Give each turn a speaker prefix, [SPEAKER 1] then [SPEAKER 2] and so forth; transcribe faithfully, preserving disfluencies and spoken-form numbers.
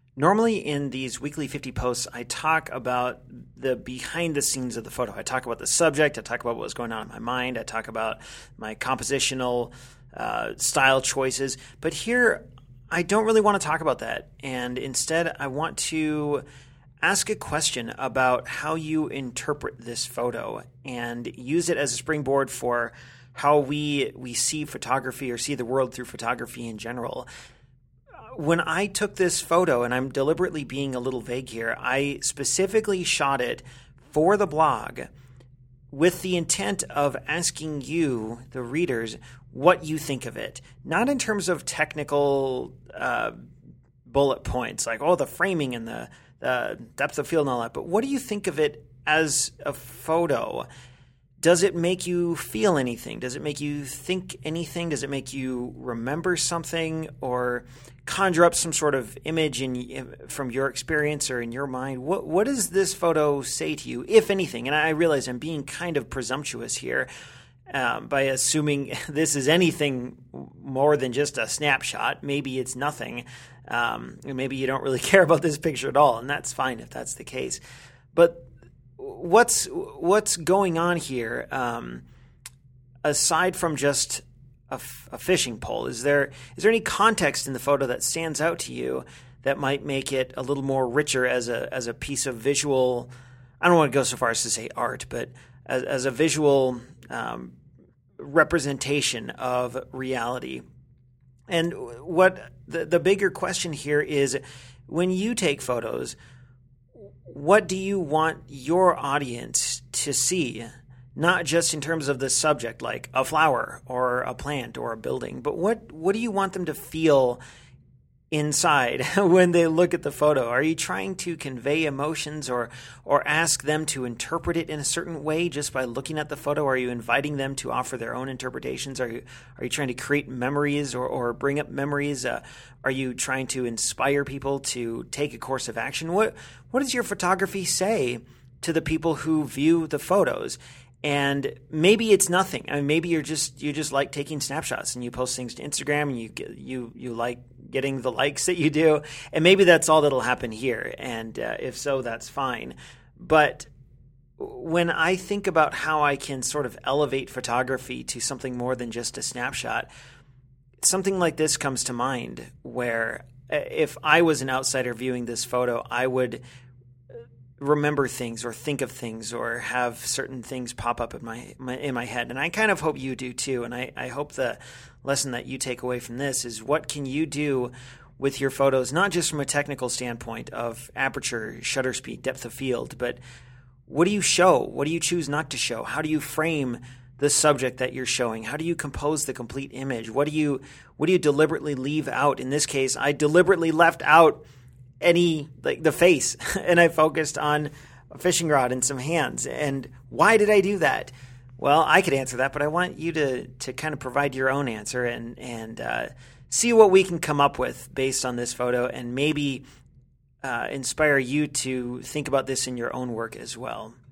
[SPEAKER 1] Normally in these weekly fifty posts, I talk about the behind the scenes of the photo. I talk about the subject. I talk about what was going on in my mind. I talk about my compositional uh, style choices. But here, I don't really want to talk about that. And instead, I want to ask a question about how you interpret this photo and use it as a springboard for how we we see photography or see the world through photography in general. When I took this photo, and I'm deliberately being a little vague here, I specifically shot it for the blog with the intent of asking you, the readers, what you think of it. Not in terms of technical uh, bullet points, like, oh, the framing and the, the depth of field and all that, but what do you think of it as a photo? Does it make you feel anything? Does it make you think anything? Does it make you remember something or conjure up some sort of image in, from your experience or in your mind? What what does this photo say to you, if anything? And I realize I'm being kind of presumptuous here um, by assuming this is anything more than just a snapshot. Maybe it's nothing. Um, maybe you don't really care about this picture at all, and that's fine if that's the case. But What's what's going on here? Um, aside from just a, f- a fishing pole, is there is there any context in the photo that stands out to you that might make it a little more richer as a as a piece of visual? I don't want to go so far as to say art, but as, as a visual um, representation of reality. And what the the bigger question here is, when you take photos, what do you want your audience to see? Not just in terms of the subject, like a flower or a plant or a building, but what, what do you want them to feel inside when they look at the photo? Are you trying to convey emotions or or ask them to interpret it in a certain way just by looking at the photo? Are you inviting them to offer their own interpretations? Are you are you trying to create memories or, or bring up memories? Uh, are you trying to inspire people to take a course of action? What what does your photography say to the people who view the photos? And maybe it's nothing. I mean, maybe you're just you just like taking snapshots and you post things to Instagram and you you you like getting the likes that you do, and maybe that's all that'll happen here. And uh, if so, that's fine. But when I think about how I can sort of elevate photography to something more than just a snapshot, something like this comes to mind. Where if I was an outsider viewing this photo, I would remember things or think of things or have certain things pop up in my, my in my head. And I kind of hope you do too. And I, I hope the lesson that you take away from this is, what can you do with your photos, not just from a technical standpoint of aperture, shutter speed, depth of field, but what do you show? What do you choose not to show? How do you frame the subject that you're showing? How do you compose the complete image? What do you what do you deliberately leave out? In this case, I deliberately left out any, like the face, and I focused on a fishing rod and some hands. And why did I do that? Well, I could answer that, but I want you to to kind of provide your own answer and and uh, see what we can come up with based on this photo, and maybe uh, inspire you to think about this in your own work as well.